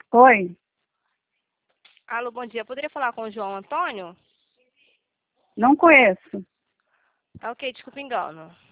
Oi, Alô, bom dia. Poderia falar com o João Antônio? não conheço. Ah, ok, desculpa o engano.